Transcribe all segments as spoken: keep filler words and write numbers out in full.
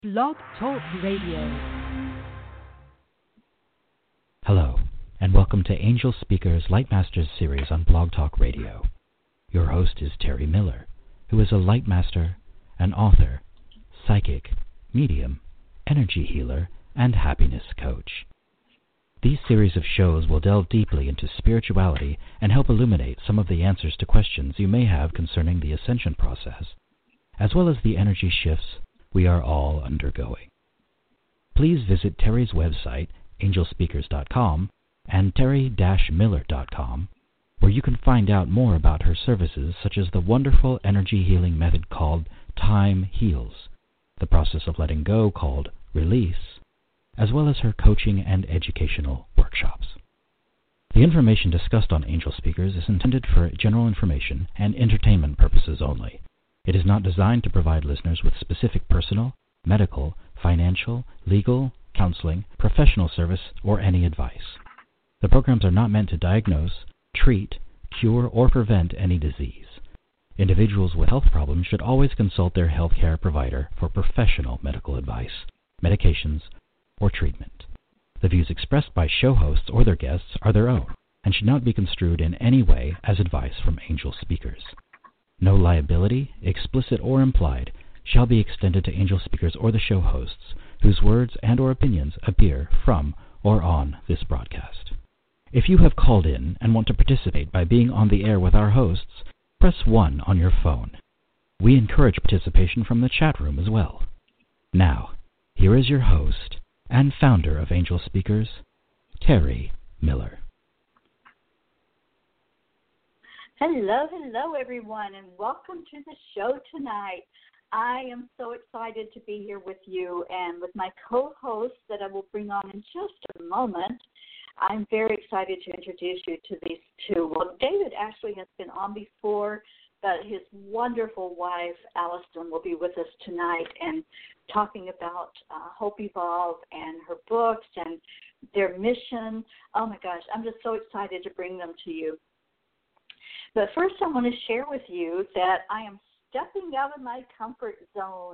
Blog Talk Radio. Hello, and welcome to Angel Speakers Lightmasters series on Blog Talk Radio. Your host is Terry Miller, who is a Lightmaster, an author, psychic, medium, energy healer, and happiness coach. These series of shows will delve deeply into spirituality and help illuminate some of the answers to questions you may have concerning the ascension process, as well as the energy shifts we are all undergoing. Please visit Terry's website, angel speakers dot com, and terry dash miller dot com, where you can find out more about her services such as the wonderful energy healing method called Time Heals, the process of letting go called Release, as well as her coaching and educational workshops. The information discussed on Angel Speakers is intended for general information and entertainment purposes only. It is not designed to provide listeners with specific personal, medical, financial, legal, counseling, professional service, or any advice. The programs are not meant to diagnose, treat, cure, or prevent any disease. Individuals with health problems should always consult their healthcare provider for professional medical advice, medications, or treatment. The views expressed by show hosts or their guests are their own and should not be construed in any way as advice from Angel Speakers. No liability, explicit or implied, shall be extended to Angel Speakers or the show hosts, whose words and or opinions appear from or on this broadcast. If you have called in and want to participate by being on the air with our hosts, press one on your phone. We encourage participation from the chat room as well. Now, here is your host and founder of Angel Speakers, Terry Miller. Hello, hello, everyone, and welcome to the show tonight. I am so excited to be here with you and with my co-host that I will bring on in just a moment. I'm very excited to introduce you to these two. Well, David actually has been on before, but his wonderful wife, Allison, will be with us tonight and talking about uh, Hope Evolve and her books and their mission. Oh, my gosh, I'm just so excited to bring them to you. But first, I want to share with you that I am stepping out of my comfort zone.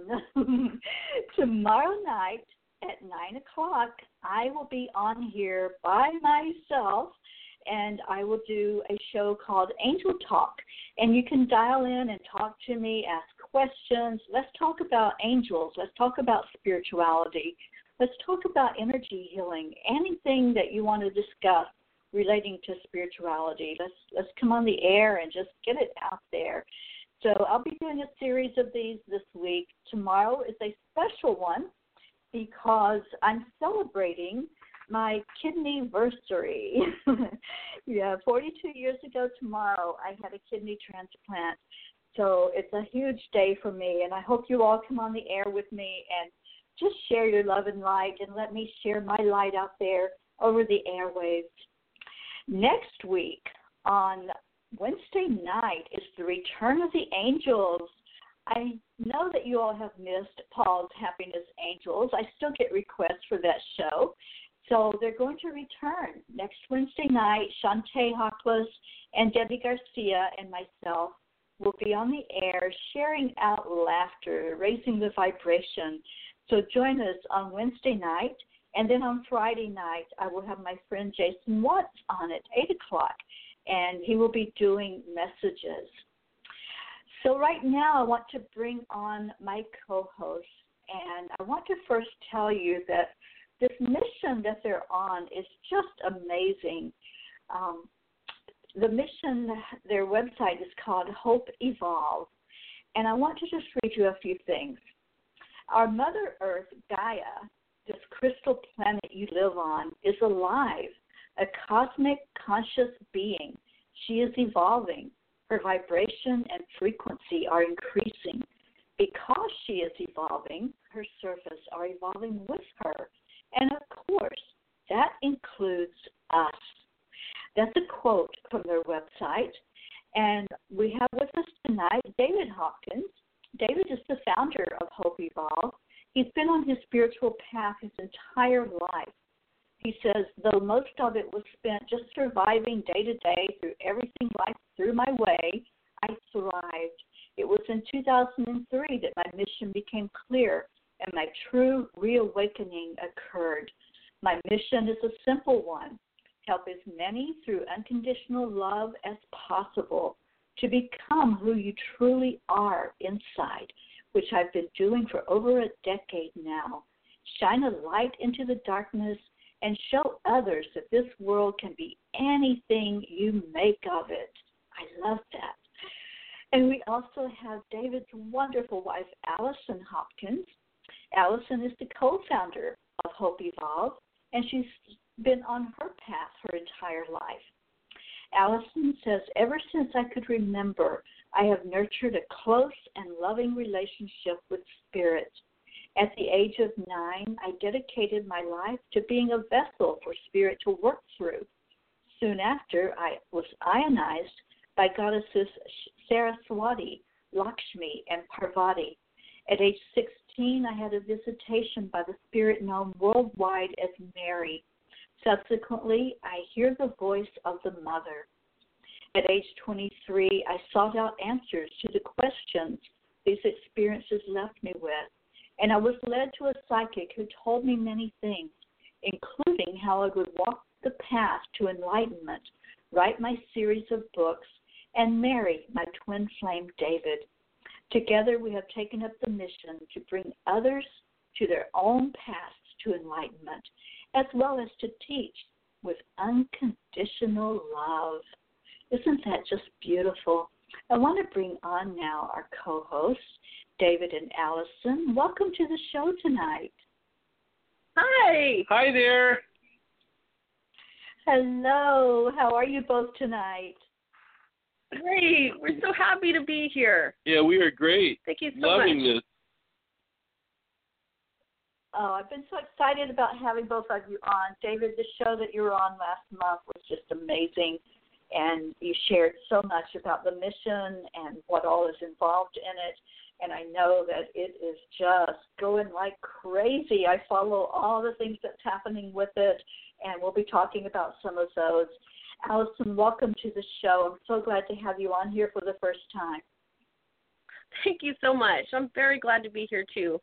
Tomorrow night at nine o'clock, I will be on here by myself, and I will do a show called Angel Talk. And you can dial in and talk to me, ask questions. Let's talk about angels. Let's talk about spirituality. Let's talk about energy healing, anything that you want to discuss relating to spirituality. Let's let's come on the air and just get it out there. So I'll be doing a series of these this week. Tomorrow is a special one because I'm celebrating my kidney-versary. Yeah, forty-two years ago tomorrow I had a kidney transplant. So it's a huge day for me, and I hope you all come on the air with me and just share your love and light and let me share my light out there over the airwaves. Next week, on Wednesday night, is the Return of the Angels. I know that you all have missed Paul's Happiness Angels. I still get requests for that show. So they're going to return next Wednesday night. Shantae Hawkless and Debbie Garcia and myself will be on the air sharing out laughter, raising the vibration. So join us on Wednesday night. And then on Friday night, I will have my friend Jason Watts on at eight o'clock, and he will be doing messages. So right now, I want to bring on my co-host, and I want to first tell you that this mission that they're on is just amazing. Um, the mission, their website is called Hope Evolve, and I want to just read you a few things. Our Mother Earth, Gaia, this crystal planet you live on, is alive, a cosmic conscious being. She is evolving. Her vibration and frequency are increasing. Because she is evolving, her surface are evolving with her. And of course, that includes us. That's a quote from their website. And we have with us tonight David Hawkins. David is the founder of Hope Evolve. He's been on his spiritual path his entire life. He says, though most of it was spent just surviving day to day through everything life threw my way, I thrived. It was in two thousand three that my mission became clear. and my true reawakening occurred. My mission is a simple one: help as many through unconditional love as possible to become who you truly are inside, which I've been doing for over a decade now. Shine a light into the darkness and show others that this world can be anything you make of it. I love that. And we also have David's wonderful wife, Allison Hopkins. Allison is the co-founder of Hope Evolve, and she's been on her path her entire life. Allison says, ever since I could remember, I have nurtured a close and loving relationship with Spirit. At the age of nine, I dedicated my life to being a vessel for Spirit to work through. Soon after, I was ionized by goddesses Saraswati, Lakshmi, and Parvati. At age sixteen, I had a visitation by the Spirit known worldwide as Mary. Subsequently, I hear the voice of the Mother. At age twenty-three, I sought out answers to the questions these experiences left me with, and I was led to a psychic who told me many things, including how I would walk the path to enlightenment, write my series of books, and marry my twin flame David. Together, we have taken up the mission to bring others to their own paths to enlightenment, as well as to teach with unconditional love. Isn't that just beautiful? I want to bring on now our co-hosts, David and Allison. Welcome to the show tonight. Hi. Hi there. Hello. How are you both tonight? Great. We're so happy to be here. Yeah, we are great. Thank you so Loving much. this. Oh, I've been so excited about having both of you on. David, the show that you were on last month was just amazing, and you shared so much about the mission and what all is involved in it, and I know that it is just going like crazy. I follow all the things that's happening with it, and we'll be talking about some of those. Allison, welcome to the show. I'm so glad to have you on here for the first time. Thank you so much. I'm very glad to be here, too.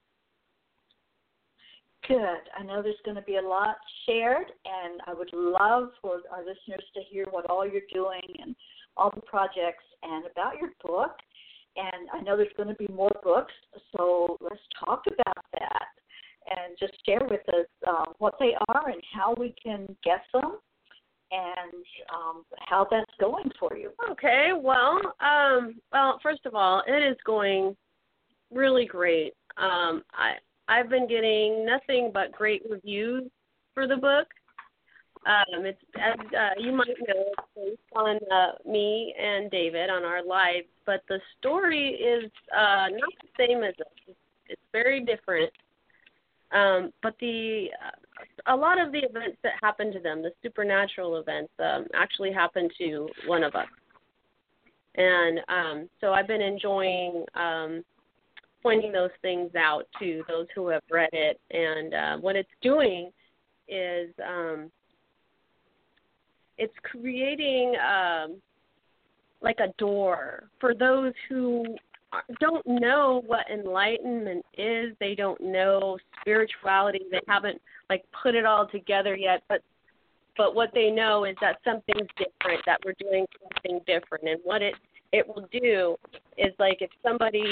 Good. I know there's going to be a lot shared, and I would love for our listeners to hear what all you're doing and all the projects and about your book. And I know there's going to be more books, so let's talk about that and just share with us um, what they are and how we can get them and um, how that's going for you. Okay. Well, um, well, first of all, it is going really great. Um, I I've been getting nothing but great reviews for the book. Um, it's as uh, you might know, it's based on uh, me and David on our lives, but the story is uh, not the same as us. It's, it's very different. Um, but the uh, a lot of the events that happen to them, the supernatural events, um, actually happened to one of us. And um, so I've been enjoying um, pointing those things out to those who have read it. And uh, what it's doing is um, it's creating um, like a door for those who don't know what enlightenment is. They don't know spirituality. They haven't like put it all together yet. But but what they know is that something's different, that we're doing something different. And what it, it will do is like if somebody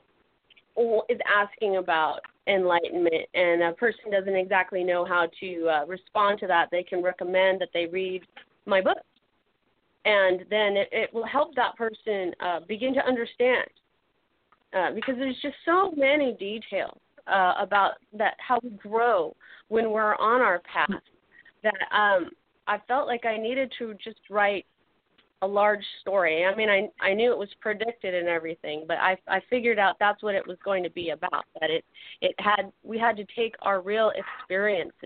is asking about enlightenment and a person doesn't exactly know how to uh, respond to that, they can recommend that they read my book. And then it, it will help that person uh, begin to understand. Uh, because there's just so many details uh, about that how we grow when we're on our path that um, I felt like I needed to just write a large story. I mean, I I knew it was predicted and everything, but I I figured out that's what it was going to be about. That it it had we had to take our real experiences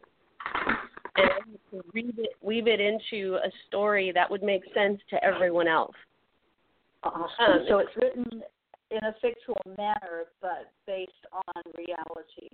and weave it weave it into a story that would make sense to everyone else. Awesome. Um, so it's written in a fictional manner, but based on reality.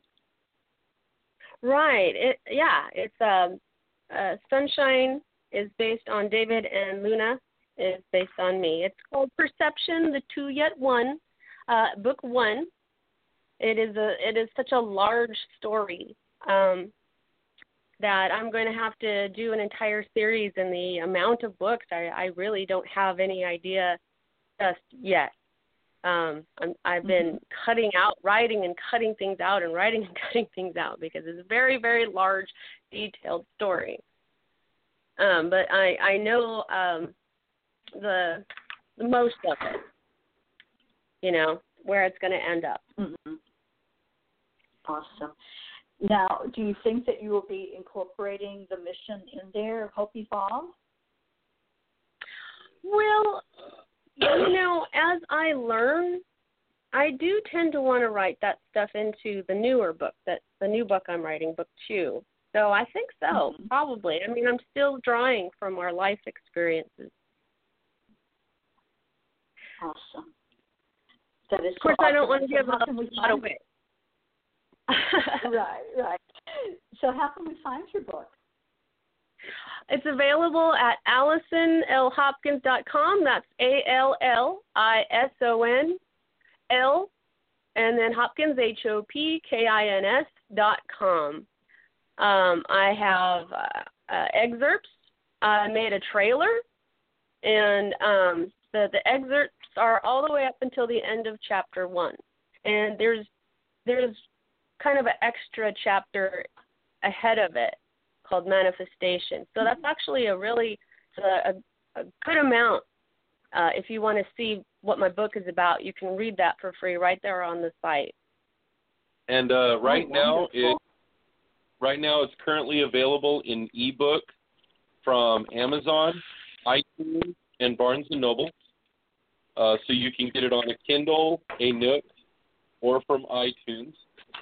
Right. It yeah. It's um, uh, Sunshine is based on David and Luna is based on me. It's called Perception: The Two Yet One, uh, book one, it is a it is such a large story um, that I'm going to have to do an entire series, and the amount of books I, I really don't have any idea just yet. Um, I'm, I've been mm-hmm. cutting out, writing and cutting things out, and writing and cutting things out because it's a very, very large, detailed story. Um, but I, I know um, the, the most of it, you know, where it's going to end up. Mm-hmm. Awesome. Now, do you think that you will be incorporating the mission in there, Hope Evolve? Well, you know, as I learn, I do tend to want to write that stuff into the newer book, that the new book I'm writing, book two. So I think so, mm-hmm. probably. I mean, I'm still drawing from our life experiences. Awesome. That is of course, so I don't awesome. want to give so a lot away. Right, right. So how can we find your book? It's available at allison l hopkins dot com. That's A L L I S O N L, and then Hopkins, H O P K I N S dot com. Um, I have uh, uh, excerpts. I made a trailer, and um, the, the excerpts are all the way up until the end of chapter one. And there's there's kind of an extra chapter ahead of it called Manifestation. So that's actually a really a, a, a good amount. Uh, if you want to see what my book is about, you can read that for free right there on the site. And uh, right oh, now, it right now it's currently available in ebook from Amazon, iTunes, and Barnes and Noble. Uh, so you can get it on a Kindle, a Nook, or from iTunes.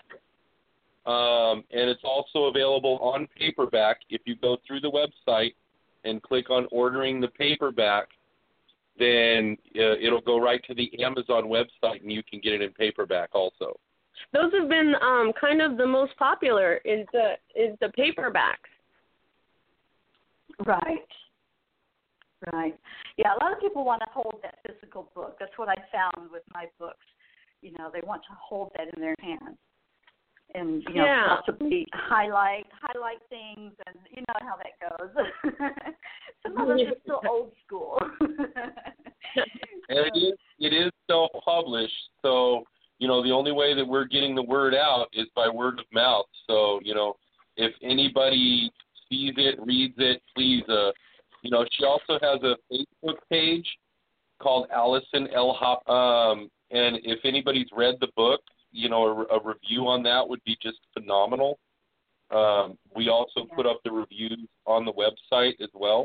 Um, and it's also available on paperback. If you go through the website and click on ordering the paperback, then uh, it'll go right to the Amazon website, and you can get it in paperback also. Those have been um, kind of the most popular is the is the paperbacks. Right. Right. Yeah, a lot of people want to hold that physical book. That's what I found with my books. You know, they want to hold that in their hands. And, you know, yeah. possibly highlight highlight things, and you know how that goes. Some of us are still old school. And it is, it is self-published, so, you know, the only way that we're getting the word out is by word of mouth. So, you know, if anybody sees it, reads it, please, uh, you know, she also has a Facebook page called Allison L. Hop, um, and if anybody's read the book, you know, a, a review on that would be just phenomenal. Um, we also yeah. put up the reviews on the website as well.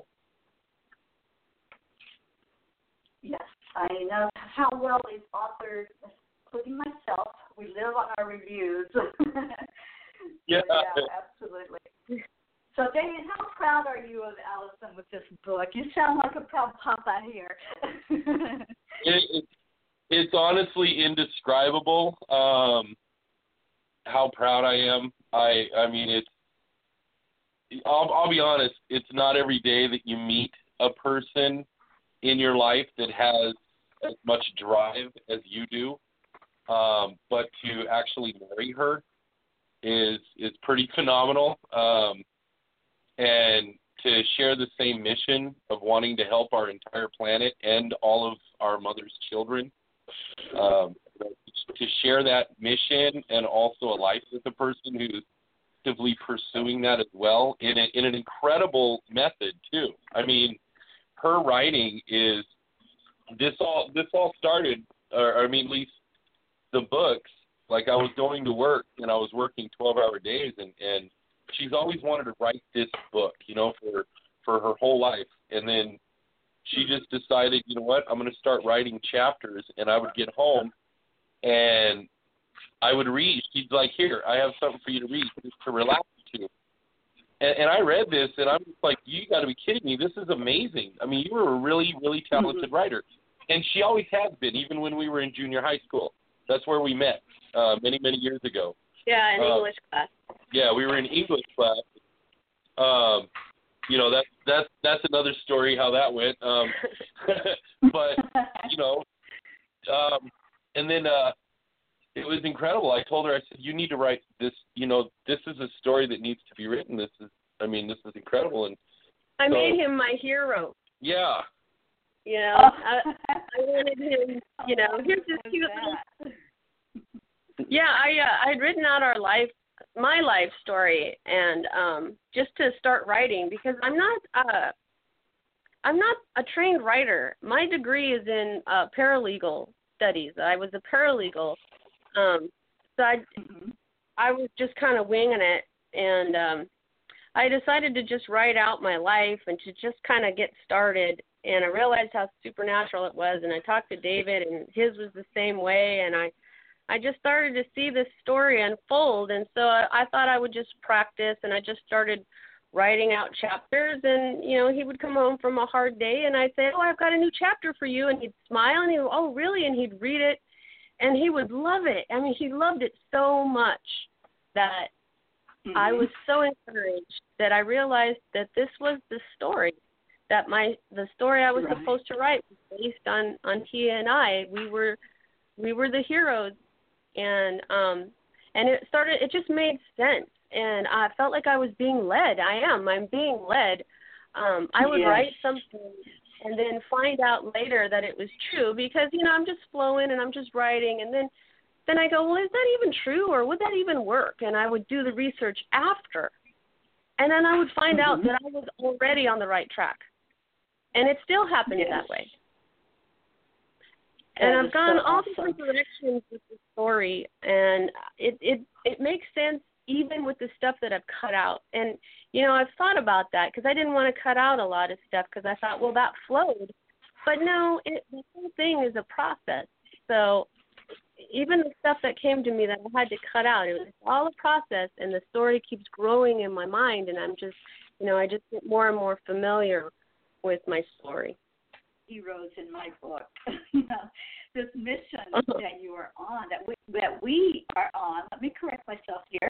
Yes, I know how well these authors, including myself, we live on our reviews. yeah. yeah, absolutely. So, Damien, how proud are you of Allison with this book? You sound like a proud papa here. it, it, It's honestly indescribable um, how proud I am. I I mean, it's. I'll, I'll be honest. It's not every day that you meet a person in your life that has as much drive as you do. Um, but to actually marry her is is pretty phenomenal. Um, and to share the same mission of wanting to help our entire planet and all of our mother's children. Um, to share that mission and also a life with a person who's actively pursuing that as well in, a, in an incredible method too. I mean, her writing is this all this all started, or I mean, at least the books. Like I was going to work and I was working twelve-hour days, and, and she's always wanted to write this book, you know, for for her whole life, and then. She just decided, you know what, I'm going to start writing chapters, and I would get home, and I would read. She's like, here, I have something for you to read, just to relax to. And, and I read this, and I'm just like, you got to be kidding me. This is amazing. I mean, you were a really, really talented mm-hmm. writer. And she always has been, even when we were in junior high school. That's where we met uh, many, many years ago. Yeah, in uh, English class. Yeah, we were in English class. Um You know, that's that's that's another story how that went. Um, but you know, um, and then uh, it was incredible. I told her, I said, you need to write this, you know, this is a story that needs to be written. This is, I mean, this is incredible. And I so, made him my hero. Yeah. You know, I, I wanted him, you know, here's this cute little... Yeah, I uh, I'd written out our life, my life story, and um, just to start writing, because I'm not uh, I'm not a trained writer. My degree is in uh, paralegal studies. I was a paralegal, um, so I Mm-hmm. I was just kind of winging it, and um, I decided to just write out my life and to just kind of get started. And I realized how supernatural it was, and I talked to David, and his was the same way, and I, I just started to see this story unfold, and so I, I thought I would just practice, and I just started writing out chapters, and, you know, he would come home from a hard day, and I'd say, oh, I've got a new chapter for you, and he'd smile, and he'd go, oh, really, and he'd read it, and he would love it. I mean, he loved it so much that Mm-hmm. I was so encouraged that I realized that this was the story. That my the story I was Right. supposed to write was based on, on he and I. We were we were the heroes, and um and it started. It just made sense, and I felt like I was being led. I am. I'm being led. Um, I would Yes. write something and then find out later that it was true, because you know I'm just flowing and I'm just writing, and then then I go, well, is that even true, or would that even work? And I would do the research after, and then I would find Mm-hmm. out that I was already on the right track. And it's still happening Yes. that way. That And I've is gone so all awesome. different directions with the story, and it, it it makes sense even with the stuff that I've cut out. And, you know, I've thought about that because I didn't want to cut out a lot of stuff because I thought, well, that flowed. But no, it, the whole thing is a process. So even the stuff that came to me that I had to cut out, it was all a process, and the story keeps growing in my mind, and I'm just, you know, I just get more and more familiar with my story. Heroes in my book. You know, this mission that you are on, that we, that we are on, let me correct myself here,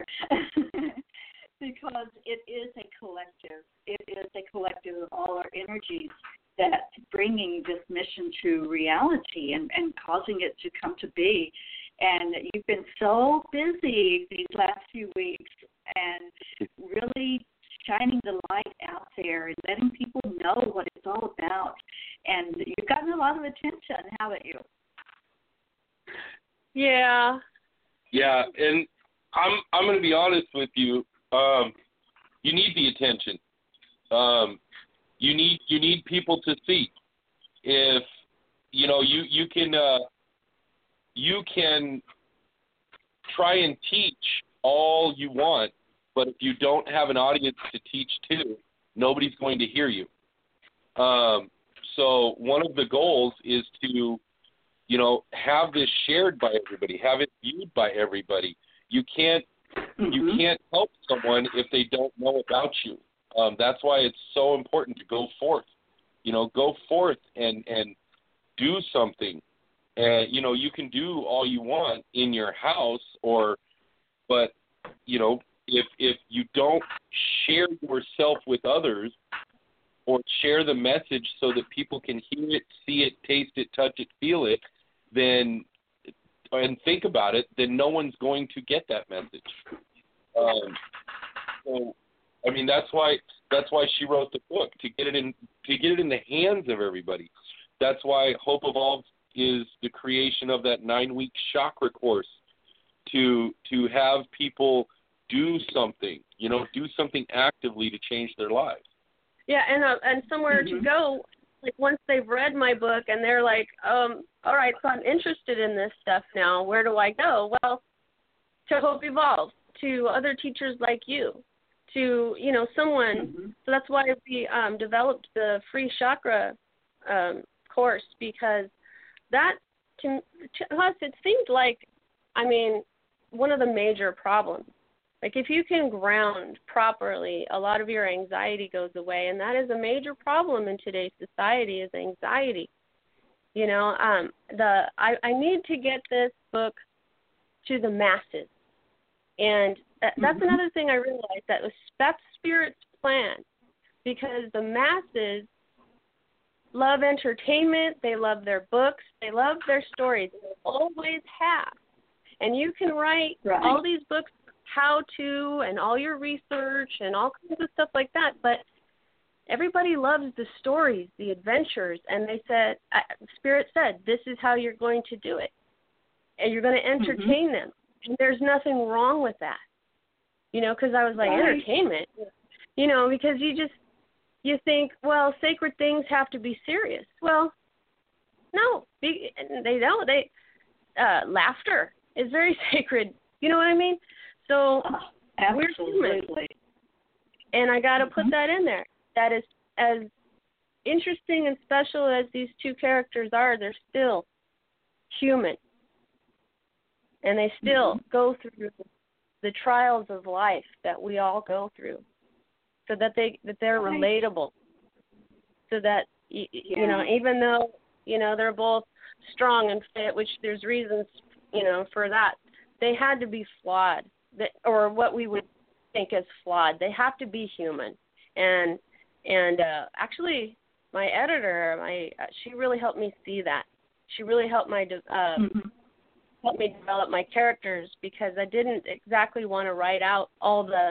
because it is a collective. It is a collective of all our energies that's bringing this mission to reality and, and causing it to come to be. And you've been so busy these last few weeks and really shining the light out there and letting people know what it's all about. And you've gotten a lot of attention, haven't you? Yeah. Yeah, and I'm I'm going to be honest with you. Um, you need the attention. Um, you need you need people to see. If you know you you can uh, you can try and teach all you want, but if you don't have an audience to teach to, nobody's going to hear you. Um, so one of the goals is to, you know, have this shared by everybody, have it viewed by everybody. You can't Mm-hmm. you can't help someone if they don't know about you. Um, that's why it's so important to go forth. You know, go forth and and do something. And you know, you can do all you want in your house, or, but you know, if if you don't share yourself with others, or share the message so that people can hear it, see it, taste it, touch it, feel it, then and think about it, then no one's going to get that message. Um, so, I mean, that's why that's why she wrote the book, to get it in to get it in the hands of everybody. That's why Hope Evolved is the creation of that nine-week chakra course, to to have people do something, you know, do something actively to change their lives. Yeah, and uh, and somewhere Mm-hmm. to go. Like once they've read my book and they're like, um, all right, so I'm interested in this stuff now. Where do I go? Well, to Hope Evolve, to other teachers like you, to, you know, someone. Mm-hmm. So that's why we um, developed the free chakra um, course, because that, to, to us, it seemed like, I mean, one of the major problems. Like if you can ground properly, a lot of your anxiety goes away, and that is a major problem in today's society, is anxiety. You know, um, the I, I need to get this book to the masses, and that, that's Mm-hmm. another thing I realized, that was that's Spirit's plan, because the masses love entertainment, they love their books, they love their stories, and they always have. And you can write right. all these books, how to, and all your research and all kinds of stuff like that, but everybody loves the stories, the adventures, and they said, uh, Spirit said, this is how you're going to do it, and you're going to entertain mm-hmm. them, and there's nothing wrong with that, you know, because I was like, right. entertainment, you know, because you just, you think, well, sacred things have to be serious. Well, no, they don't. They, uh, laughter is very sacred, you know what I mean? So oh, we're human, and I got to mm-hmm. put that in there. That is, as interesting and special as these two characters are, they're still human. And they still mm-hmm. go through the trials of life that we all go through, so that, they, that they're right. relatable. So that, you, yeah. you know, even though, you know, they're both strong and fit, which there's reasons, you know, for that, they had to be flawed, or what we would think as flawed. They have to be human. And And uh, actually, my editor, my uh, she really helped me see that. She really helped my de- uh, mm-hmm. helped me develop my characters, because I didn't exactly want to write out all the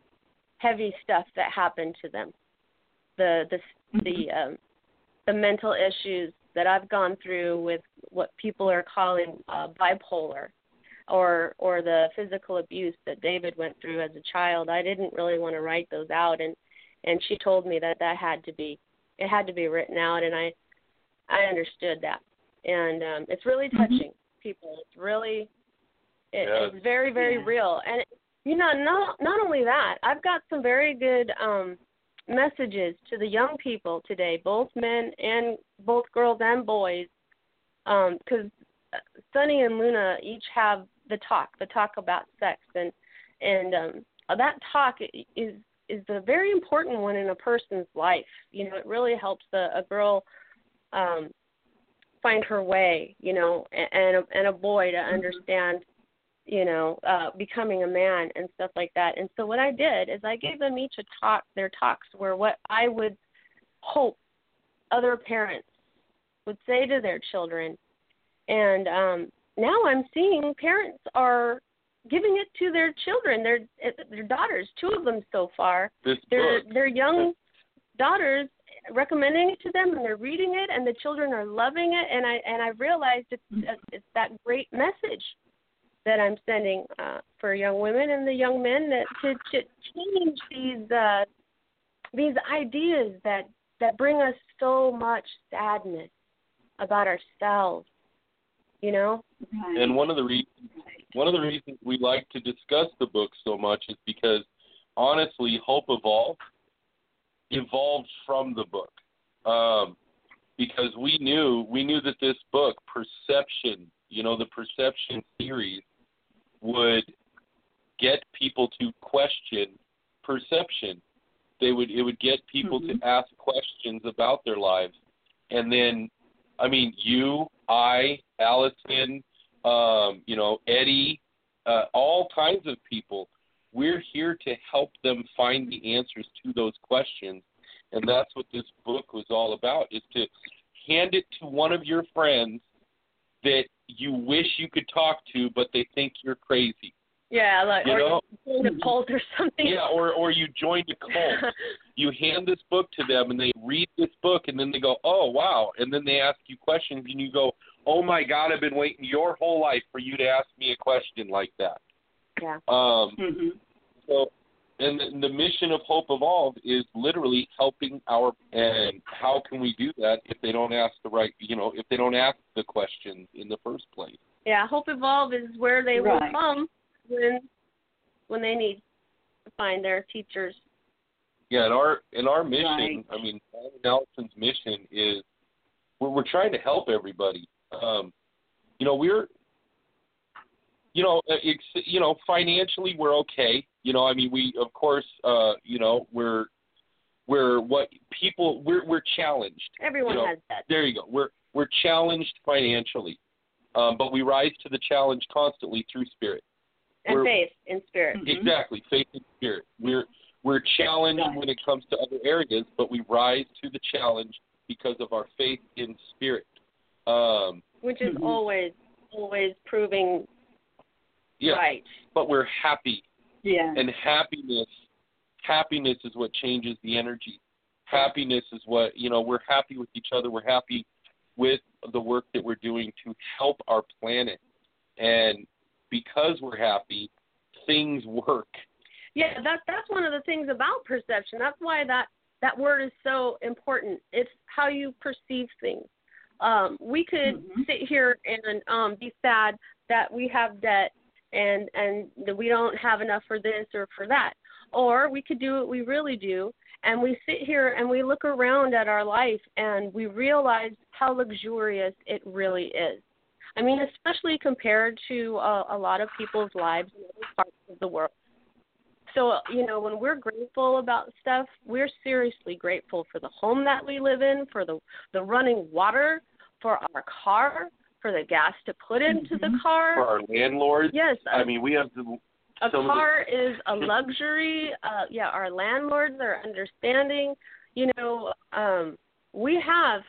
heavy stuff that happened to them, the the mm-hmm. the um, the mental issues that I've gone through with what people are calling uh, bipolar, or or the physical abuse that David went through as a child. I didn't really want to write those out, and And she told me that that had to be, it had to be written out, and I, I understood that. And um, it's really touching, mm-hmm. people. It's really, it, yeah. it's very, very yeah. real. And, it, you know, not, not only that, I've got some very good um, messages to the young people today, both men and both girls and boys, because um, Sunny and Luna each have the talk, the talk about sex. And, and um, that talk is, is a very important one in a person's life. You know, it really helps a, a girl um, find her way, you know, and a, and a boy to understand, you know, uh, becoming a man and stuff like that. And so what I did is I gave them each a talk. Their talks were what I would hope other parents would say to their children. And um, now I'm seeing parents are giving it to their children, their their daughters, two of them so far. This their book. their young daughters recommending it to them, and they're reading it, and the children are loving it. And I and I realized it's it's that great message that I'm sending uh, for young women and the young men, that to, to change these uh, these ideas that that bring us so much sadness about ourselves, you know. And one of the reasons one of the reasons we like to discuss the book so much is because, honestly, Hope Evolved evolved from the book, um, because we knew we knew that this book, Perception, you know, the Perception series, would get people to question perception. They would it would get people mm-hmm. to ask questions about their lives, and then, I mean, you, I, Allison, um, you know, Eddie, uh, all kinds of people. We're here to help them find the answers to those questions, and that's what this book was all about, is to hand it to one of your friends that you wish you could talk to, but they think you're crazy. Yeah, like, you or know? you joined a cult or something. Yeah, or, or you joined a cult. You hand this book to them, and they read this book, and then they go, oh, wow, and then they ask you questions, and you go, oh, my God, I've been waiting your whole life for you to ask me a question like that. Yeah. Um, mm-hmm. So, and the, the mission of Hope Evolved is literally helping our, and how can we do that if they don't ask the right, you know, if they don't ask the questions in the first place? Yeah, Hope Evolved is where they right. will come when when they need to find their teachers. Yeah, and our and our mission, right. I mean, Nelson's mission is we're we're trying to help everybody. Um, you know, we're, you know, it's, you know, financially we're okay. You know, I mean, we of course, uh, you know, we're we're what people we're we're challenged. Everyone you know? has that. There you go. We're we're challenged financially, um, but we rise to the challenge constantly through spirit. And we're, faith in spirit. Exactly, faith in spirit. We're we're challenged right. when it comes to other areas, but we rise to the challenge because of our faith in spirit. Um, Which is mm-hmm. always, always proving Yeah. Right. But we're happy. Yeah. And happiness, happiness is what changes the energy. Happiness is what, you know, we're happy with each other. We're happy with the work that we're doing to help our planet. And because we're happy, things work. Yeah, that, that's one of the things about perception. That's why that, that word is so important. It's how you perceive things. Um, we could mm-hmm. sit here and um, be sad that we have debt and, and that we don't have enough for this or for that. Or we could do what we really do, and we sit here and we look around at our life and we realize how luxurious it really is. I mean, especially compared to uh, a lot of people's lives in other parts of the world. So, you know, when we're grateful about stuff, we're seriously grateful for the home that we live in, for the, the running water, for our car, for the gas to put into mm-hmm. the car. For our landlords. Yes. I mean, we have the... A car the... is a luxury. Uh, yeah, our landlords are understanding. You know, um, we have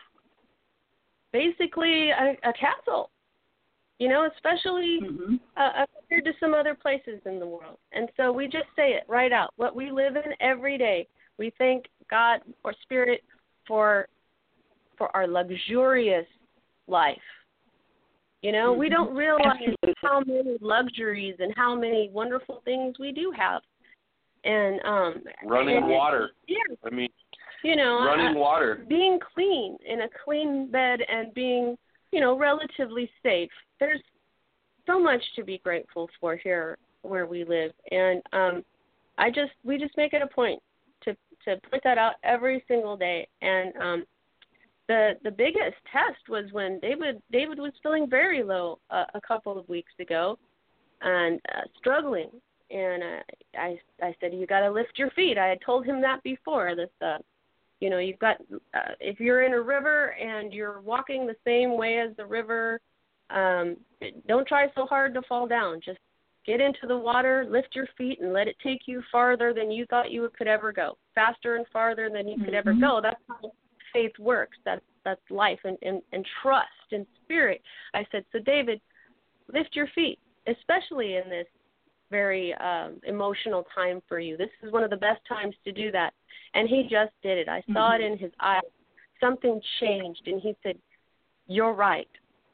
basically a, a castle, you know, especially mm-hmm. uh, compared to some other places in the world. And so we just say it right out. What we live in every day, we thank God or Spirit for for our luxurious life. You know, mm-hmm. we don't realize Absolutely. how many luxuries and how many wonderful things we do have. And um, running and, water. Yeah. I mean, you know, running uh, water. Being clean in a clean bed and being, you know, relatively safe. There's so much to be grateful for here where we live. And um, I just, we just make it a point to, to put that out every single day. And um, the the biggest test was when David David was feeling very low uh, a couple of weeks ago and uh, struggling. And uh, I I said, you got to lift your feet. I had told him that before. This, uh, you know, you've got uh, if you're in a river and you're walking the same way as the river, um, don't try so hard to fall down. Just get into the water, lift your feet, and let it take you farther than you thought you could ever go, faster and farther than you could mm-hmm. ever go. That's how faith works. That's that's life and, and, and trust and spirit. I said, so David, lift your feet, especially in this very um, emotional time for you. This is one of the best times to do that. And he just did it. I mm-hmm. saw it in his eyes. Something changed, and he said, you're right.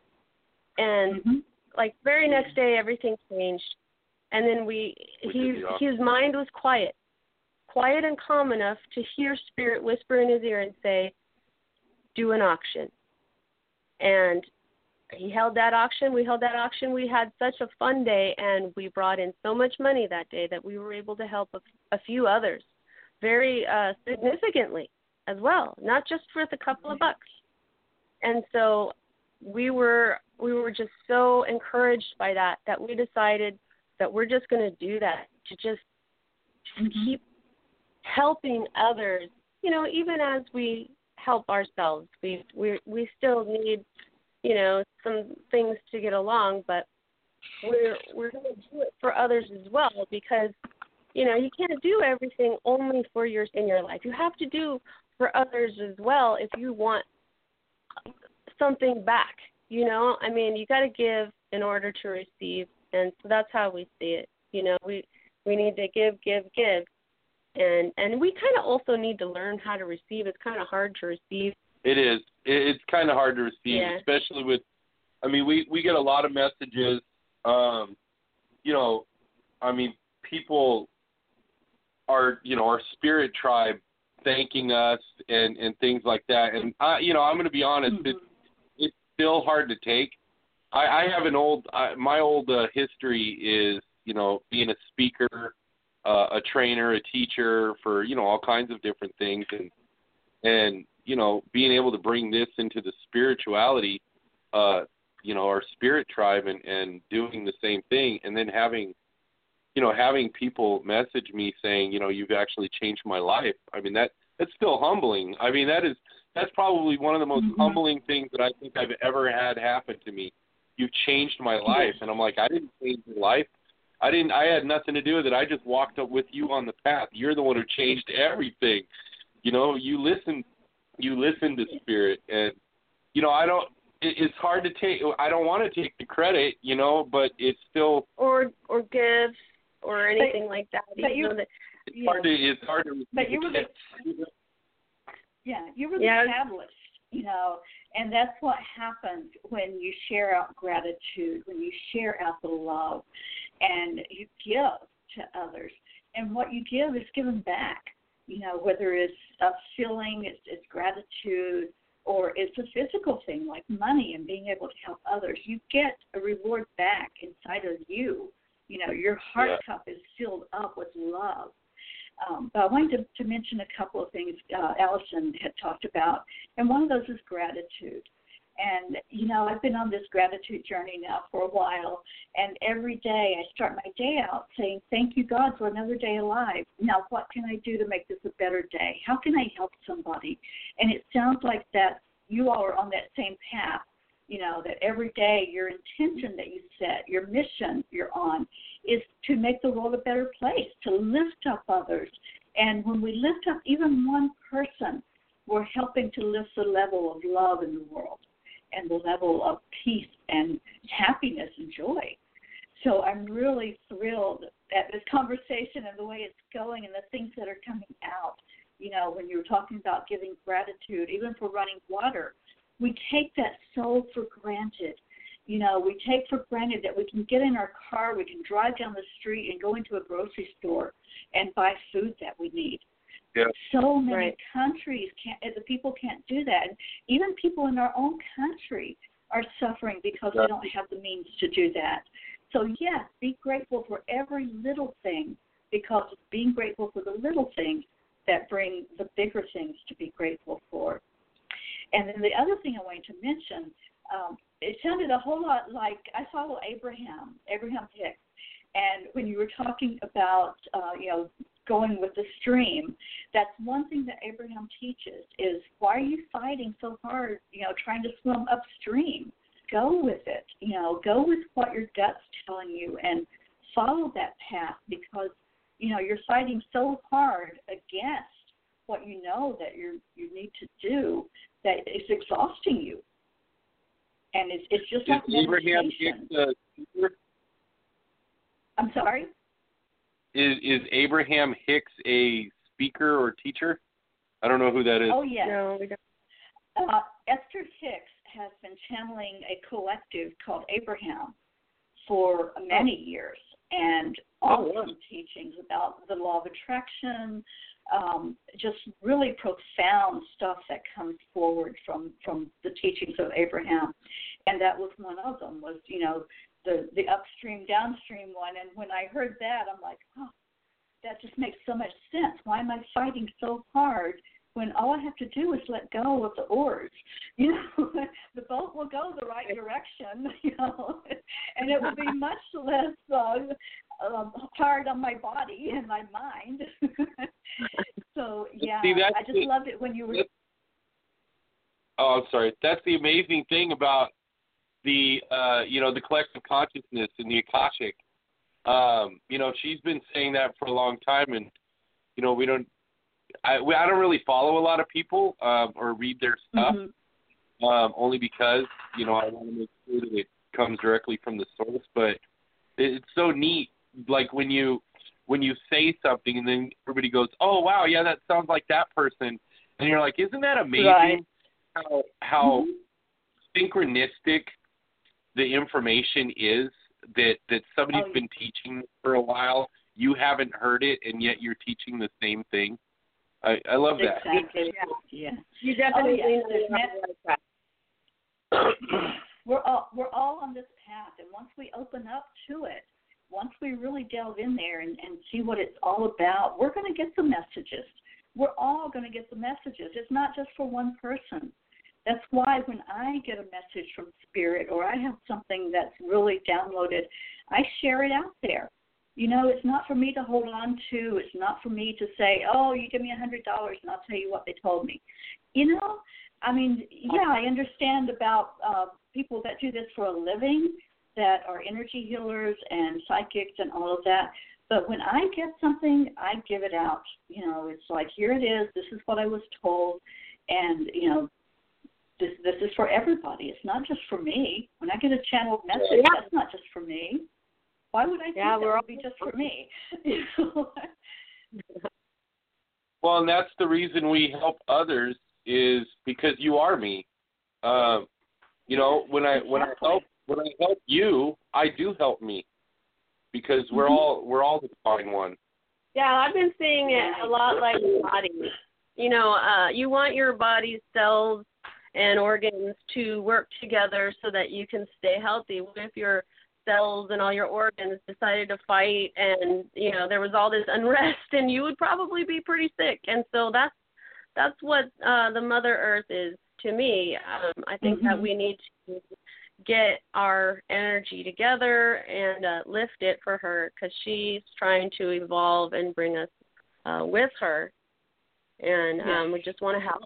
And mm-hmm. like very next day, everything changed. And then we, we he, his mind was quiet, quiet and calm enough to hear Spirit whisper in his ear and say, do an auction. And he held that auction. We held that auction. We had such a fun day, and we brought in so much money that day that we were able to help a, a few others very uh, significantly as well, not just for the couple of bucks. And so we were we were just so encouraged by that that we decided that we're just going to do that, to just, just mm-hmm. keep helping others, you know, even as we help ourselves. We we we still need, you know, some things to get along, but we're we're going to do it for others as well, because, you know, you can't do everything only for yours in your life. You have to do for others as well if you want something back. You know, I mean, you got to give in order to receive, and so that's how we see it. You know, we we need to give, give, give, and and we kind of also need to learn how to receive. It's kind of hard to receive. It is. It's kind of hard to receive, yeah. especially with. I mean, we we get a lot of messages. Um, you know, I mean, people are, you know, our spirit tribe thanking us and and things like that. And I, you know, I'm going to be honest. Mm-hmm. It's it's still hard to take. I, I have an old. I, my old uh, history is, you know, being a speaker, uh, a trainer, a teacher for, you know, all kinds of different things, and and you know, being able to bring this into the spirituality, uh, you know, our spirit tribe, and, and doing the same thing, and then having, you know, having people message me saying, you know, you've actually changed my life. I mean, that that's still humbling. I mean, that is that's probably one of the most mm-hmm. humbling things that I think I've ever had happen to me. You've changed my life, and I'm like, I didn't change your life. I didn't. I had nothing to do with it. I just walked up with you on the path. You're the one who changed everything. You know, you listen. You listen to spirit, and you know, I don't. it, it's hard to take. I don't want to take the credit, you know, but it's still or or gifts or anything but, like that. But you, know that, it's yeah. hard to. It's hard to. But you were the, yeah, you were the yeah. catalyst, you know, and that's what happens when you share out gratitude, when you share out the love, and you give to others. And what you give is given back, you know, whether it's a feeling, it's, it's gratitude, or it's a physical thing like money and being able to help others. You get a reward back inside of you. You know, your heart yeah. cup is filled up with love. Um, but I wanted to, to mention a couple of things uh, Allison had talked about, and one of those is gratitude. And, you know, I've been on this gratitude journey now for a while, and every day I start my day out saying, thank you, God, for another day alive. Now, what can I do to make this a better day? How can I help somebody? And it sounds like that you all are on that same path, you know, that every day your intention that you set, your mission you're on, is to make the world a better place, to lift up others. And when we lift up even one person, we're helping to lift the level of love in the world and the level of peace and happiness and joy. So I'm really thrilled at this conversation and the way it's going and the things that are coming out. You know, when you were talking about giving gratitude, even for running water, we take that so for granted. You know, we take for granted that we can get in our car, we can drive down the street and go into a grocery store and buy food that we need. Yeah. So many right. countries can't, the people can't do that. And even people in our own country are suffering because yeah. they don't have the means to do that. So, yes, be grateful for every little thing, because it's being grateful for the little things that bring the bigger things to be grateful for. And then the other thing I wanted to mention, um, it sounded a whole lot like I follow Abraham, Abraham Hicks. And when you were talking about, uh, you know, going with the stream, that's one thing that Abraham teaches is, why are you fighting so hard, you know, trying to swim upstream? Go with it, you know, go with what your gut's telling you and follow that path, because, you know, you're fighting so hard against what you know that you you need to do that it's exhausting you. And it's, it's just is like Abraham meditation. Hicks a speaker? I'm sorry? Is is Abraham Hicks a speaker or teacher? I don't know who that is. Oh, yes. No, we don't. Uh, Esther Hicks has been channeling a collective called Abraham for many years, and awesome Oh, wow. teachings about the law of attraction, um, just really profound stuff that comes forward from, from the teachings of Abraham. And that was one of them, was, you know, the, the upstream, downstream one. And when I heard that, I'm like, oh, that just makes so much sense. Why am I fighting so hard when all I have to do is let go of the oars? You know, the boat will go the right direction, you know, and it will be much less uh, um, hard on my body and my mind. So, yeah, See, that's I just the, loved it when you were... Oh, I'm sorry. That's the amazing thing about the, uh, you know, the collective consciousness and the Akashic. Um, you know, she's been saying that for a long time, and, you know, we don't, I, we, I don't really follow a lot of people um, or read their stuff, mm-hmm. um, only because, you know, I want to make sure that it comes directly from the source. But it, it's so neat, like when you when you say something and then everybody goes, oh, wow, yeah, that sounds like that person. And you're like, isn't that amazing right. how, how mm-hmm. synchronistic the information is that, that somebody's oh, been teaching for a while, you haven't heard it, and yet you're teaching the same thing. I, I love that. Exactly. Yeah. You definitely oh, yes. know that. We're all we're all on this path, and once we open up to it, once we really delve in there and, and see what it's all about, we're going to get the messages. We're all going to get the messages. It's not just for one person. That's why when I get a message from Spirit, or I have something that's really downloaded, I share it out there. You know, it's not for me to hold on to. It's not for me to say, oh, you give me one hundred dollars and I'll tell you what they told me. You know, I mean, yeah, I understand about uh, people that do this for a living, that are energy healers and psychics and all of that. But when I get something, I give it out. You know, it's like, here it is. This is what I was told. And, you know, this this is for everybody. It's not just for me. When I get a channeled message, yeah. that's not just for me. Why would I think yeah, that we're would be just for me? Well, and that's the reason we help others is because you are me. Um, you know, when I when I help when I help you, I do help me because we're mm-hmm. all we're all the divine one. Yeah, I've been seeing it a lot like your body. You know, uh, you want your body's cells and organs to work together so that you can stay healthy. What if your cells and all your organs decided to fight and, you know, there was all this unrest and you would probably be pretty sick. And so that's that's what uh, the Mother Earth is to me. Um, I think mm-hmm. that we need to get our energy together and uh, lift it for her because she's trying to evolve and bring us uh, with her. And um, yes. we just want to help.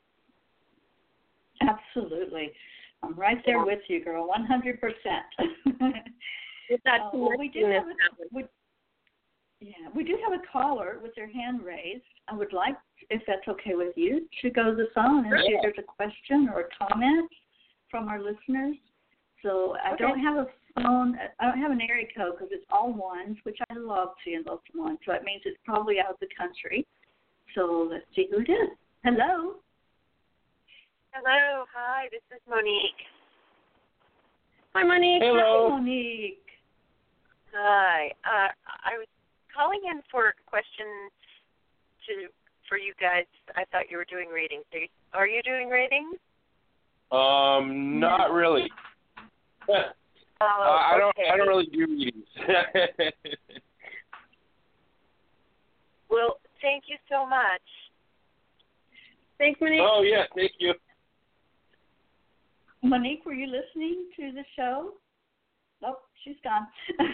Absolutely. I'm right there yeah. with you, girl, one hundred percent. With that uh, well, we do have a, we, yeah, we do have a caller with their hand raised. I would like, if that's okay with you, to go to the phone and see if there's a question or a comment from our listeners. So I okay. don't have a phone. I don't have an area code because it's all ones, which I love seeing those ones. So that means it's probably out of the country. So let's see who it is. Hello. Hello. Hi, this is Monique. Hi, Monique. Hello. Hi, Monique. Hi. Uh, I was calling in for a question to for you guys. I thought you were doing readings. Are you, are you doing readings? Um, not no. really. Oh, uh, I don't. okay. I don't really do readings. Well, thank you so much. Thanks, Monique. Oh yeah, thank you. Monique, were you listening to the show? Nope, she's gone.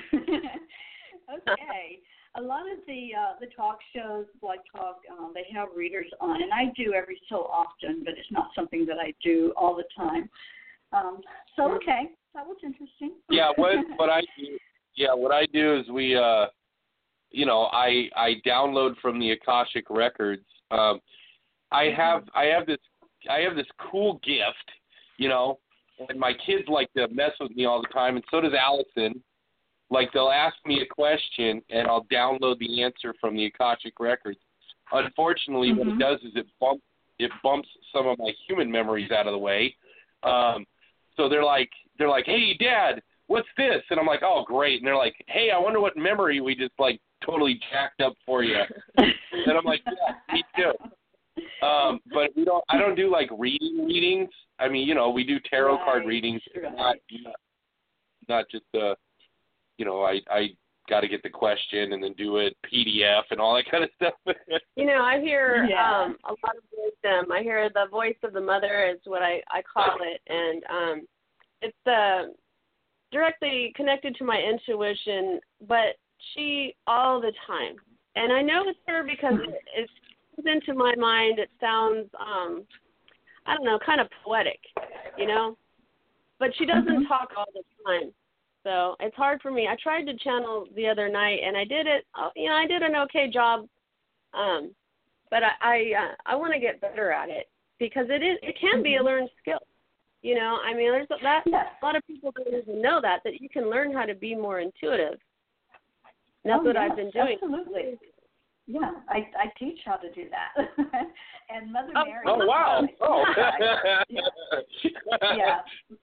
Okay. A lot of the uh, the talk shows, Blog Talk, um, they have readers on, and I do every so often, but it's not something that I do all the time. Um, so, okay, that was interesting. Yeah, what what I do, yeah, what I do is we, uh, you know, I I download from the Akashic Records. Um, I have I have this I have this cool gift, you know, and my kids like to mess with me all the time, and so does Allison. Like, they'll ask me a question, and I'll download the answer from the Akashic Records. Unfortunately, mm-hmm. what it does is it bumps it bumps some of my human memories out of the way. Um, so they're like they're like, hey, Dad, what's this? And I'm like, oh, great. And they're like, hey, I wonder what memory we just like totally jacked up for you. And I'm like, yeah, me too. Um, but we don't. I don't do like reading readings. I mean, you know, we do tarot right. card readings, right. not, not not just uh, you know, I I got to get the question and then do it P D F and all that kind of stuff. You know, I hear yeah. um, a lot of wisdom. I hear the voice of the mother is what I I call it, and um, it's uh, directly connected to my intuition, but she all the time, and I know it's her because it, it comes into my mind. It sounds, um, I don't know, kind of poetic, you know, but she doesn't mm-hmm. talk all the time. So it's hard for me. I tried to channel the other night, and I did it. You know, I did an okay job, um, but I I, uh, I want to get better at it because it is it can be a learned skill. You know, I mean, there's a, that yes. a lot of people don't even know that that you can learn how to be more intuitive. And that's oh, what yes, I've been doing. Absolutely. Yeah, I I teach how to do that. And Mother oh, Mary. Oh wow! Oh. yeah. yeah.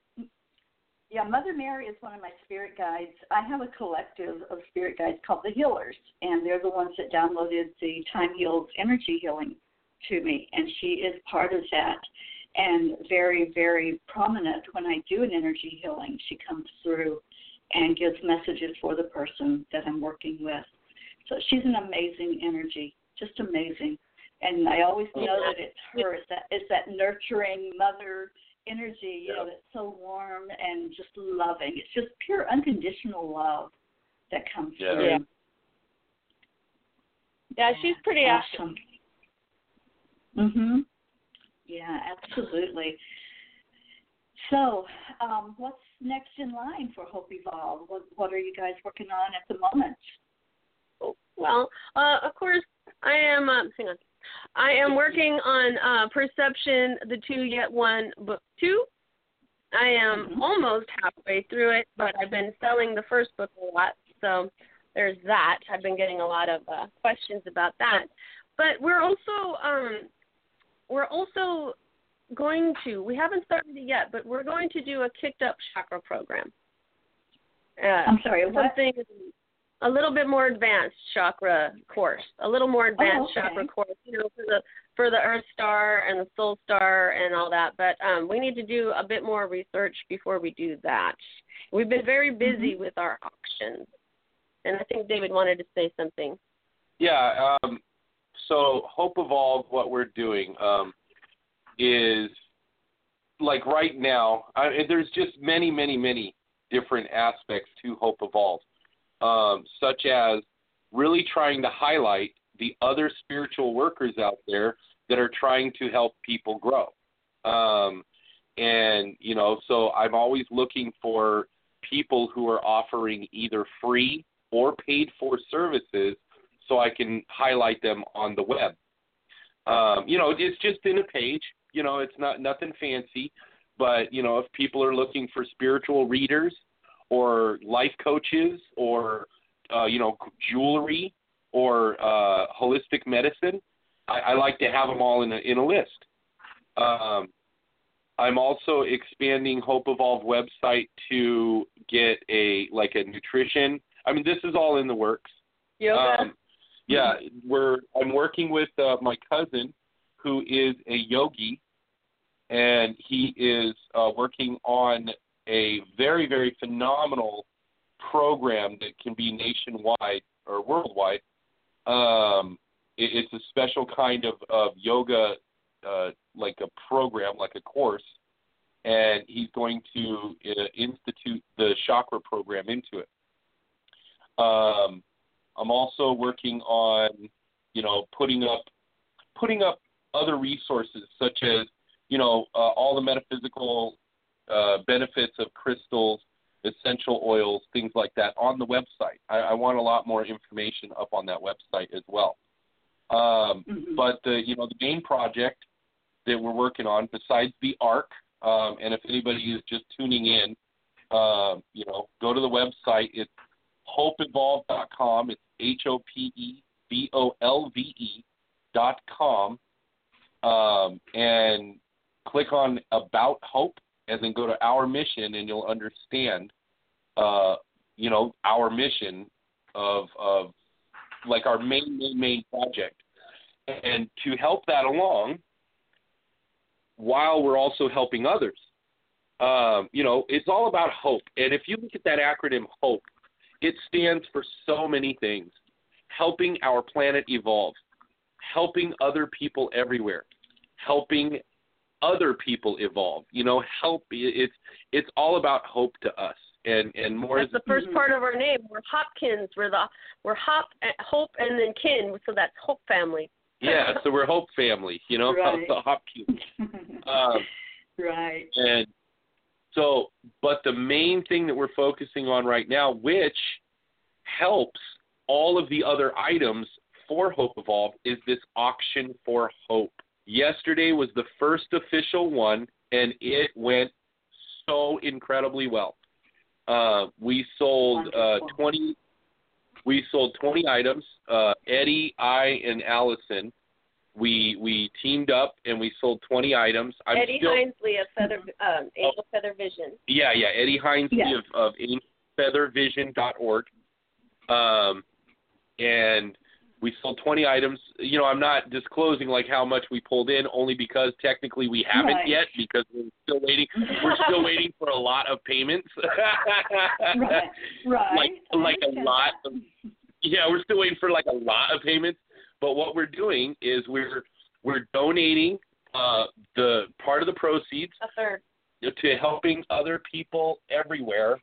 Yeah, Mother Mary is one of my spirit guides. I have a collective of spirit guides called the Healers, and they're the ones that downloaded the Time Heals energy healing to me, and she is part of that and very, very prominent when I do an energy healing. She comes through and gives messages for the person that I'm working with. So she's an amazing energy, just amazing. And I always know that it's her. It's that, it's that nurturing mother energy, you know, that's so warm and just loving. It's just pure unconditional love that comes yeah. through. Yeah. Yeah, she's pretty awesome. Mhm. Yeah, absolutely. So, um, what's next in line for Hope Evolve? What What are you guys working on at the moment? Well, uh, of course, I am. Um, hang on. I am working on uh, Perception, the Two Yet One book two. I am mm-hmm. almost halfway through it, but I've been selling the first book a lot, so there's that. I've been getting a lot of uh, questions about that. But we're also um, we're also going to, we haven't started it yet, but we're going to do a Kicked Up Chakra program. Uh, I'm sorry, what? Something a little bit more advanced chakra course, a little more advanced oh, okay. chakra course, you know, for the for the Earth Star and the Soul Star and all that. But um, we need to do a bit more research before we do that. We've been very busy mm-hmm. with our auctions, and I think David wanted to say something. Yeah. Um, so Hope Evolve, what we're doing um, is like right now. I, there's just many, many, many different aspects to Hope Evolve. Um, such as really trying to highlight the other spiritual workers out there that are trying to help people grow. Um, and, you know, so I'm always looking for people who are offering either free or paid for services so I can highlight them on the web. Um, you know, it's just in a page. You know, it's not nothing fancy. But, you know, if people are looking for spiritual readers, or life coaches, or, uh, you know, jewelry, or uh, holistic medicine, I, I like to have them all in a, in a list. Um, I'm also expanding Hope Evolve website to get a, like a nutrition. I mean, this is all in the works. Yoga. Um, yeah, we're, I'm working with uh, my cousin who is a yogi, and he is uh, working on a very, very phenomenal program that can be nationwide or worldwide. Um, it, it's a special kind of, of yoga, uh, like a program, like a course, and he's going to uh, institute the chakra program into it. Um, I'm also working on, you know, putting up, putting up other resources such as, you know, uh, all the metaphysical Uh, benefits of crystals, essential oils, things like that on the website. I, I want a lot more information up on that website as well. Um, mm-hmm. But the, you know, the main project that we're working on, besides the ARC, um, and if anybody is just tuning in, uh, you know, go to the website. It's hope evolve dot com. It's H O P E V O L V E dot com, um, and click on About Hope, and then go to Our Mission, and you'll understand, uh, you know, our mission of, of like our main, main, main project. And to help that along, while we're also helping others, um, you know, it's all about hope. And if you look at that acronym HOPE, it stands for so many things. Helping our planet evolve, helping other people everywhere, helping other people evolve, you know, help. It's it's all about hope to us, and and more. That's the first part of our name. We're Hopkins. We're the we're Hop, Hope, and then Kin. So that's Hope family. Yeah, so we're Hope family. You know, right. the Hopkins. um, right. And so, but the main thing that we're focusing on right now, which helps all of the other items for Hope Evolve, is this auction for hope. Yesterday was the first official one, and it went so incredibly well. Uh, we sold uh, twenty. We sold twenty items. Uh, Eddie, I, and Allison. We we teamed up and we sold twenty items. I'm Eddie still, Hinesley of Feather um, Angel oh, Feather Vision. Yeah, yeah. Eddie Hinesley yeah. of, of angel feather vision dot org. Um, and we sold twenty items. You know, I'm not disclosing like how much we pulled in, only because technically we haven't right. yet, because we're still waiting. We're still waiting for a lot of payments. right, right. Like like a lot. Of, yeah, we're still waiting for like a lot of payments. But what we're doing is we're we're donating uh, the part of the proceeds a third to helping other people everywhere.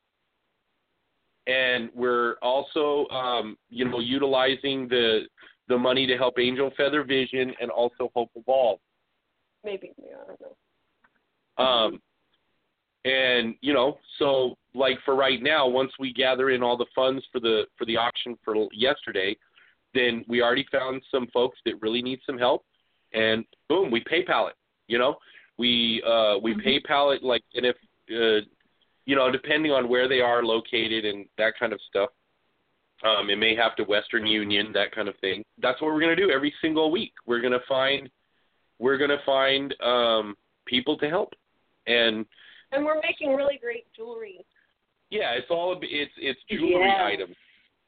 And we're also, um, you know, utilizing the the money to help Angel Feather Vision and also Hope Evolve. Maybe, yeah, I don't know. Um, and you know, so like for right now, once we gather in all the funds for the for the auction for yesterday, then we already found some folks that really need some help, and boom, we PayPal it. You know, we uh, we mm-hmm. PayPal it, like, and if uh, you know, depending on where they are located and that kind of stuff, um, it may have to Western Union, that kind of thing. That's what we're gonna do every single week. We're gonna find we're gonna find um, people to help, and and we're making really great jewelry. Yeah, it's all it's it's jewelry yeah. items.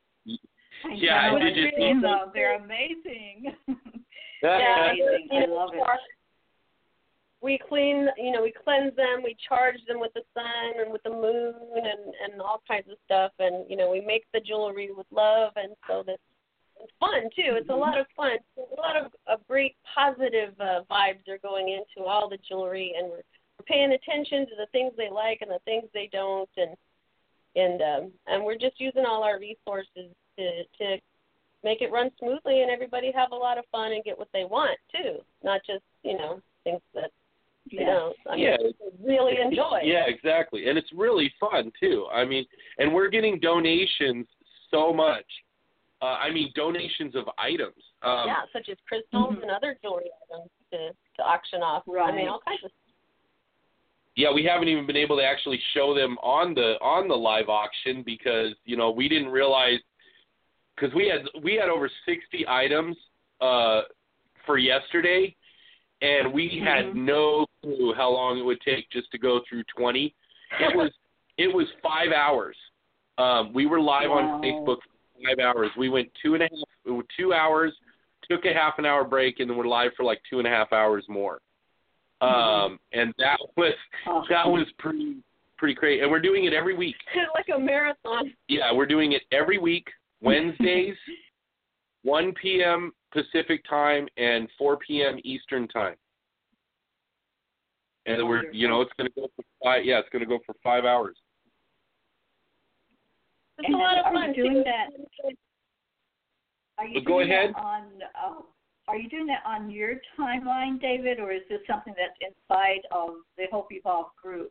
I yeah, know, did you see them? They're amazing. yeah, amazing. I love it. We clean, you know, we cleanse them, we charge them with the sun and with the moon and, and all kinds of stuff. And, you know, we make the jewelry with love, and so that's it's fun, too. It's a lot of fun. A lot of, of great positive uh, vibes are going into all the jewelry, and we're, we're paying attention to the things they like and the things they don't, and and um, and we're just using all our resources to to make it run smoothly and everybody have a lot of fun and get what they want, too, not just, you know, things that you know, I mean, yeah. really enjoy. Yeah, exactly. And it's really fun, too. I mean, and we're getting donations so much. Uh, I mean, donations of items. Um, yeah, such as crystals mm-hmm. and other jewelry items to, to auction off. Right. I mean, all kinds of stuff. Yeah, we haven't even been able to actually show them on the on the live auction because, you know, we didn't realize, because we had, we had over sixty items uh, for yesterday, and we had mm-hmm. no clue how long it would take just to go through twenty. It was it was five hours. Um, we were live wow. on Facebook for five hours. We went two and a half, two hours, took a half an hour break, and then we're live for like two and a half hours more. Um, mm-hmm. And that was awesome. that was pretty pretty crazy. And we're doing it every week. Like a marathon. Yeah, we're doing it every week, Wednesdays, one p.m. Pacific time and four p.m. Eastern time. And we're, you know, it's going to go for five. Yeah, it's going to go for five hours. It's and a lot of are fun. You doing that? Are you well, go doing ahead. That on? Uh, are you doing that on your timeline, David, or is this something that's inside of the Hope Evolve group?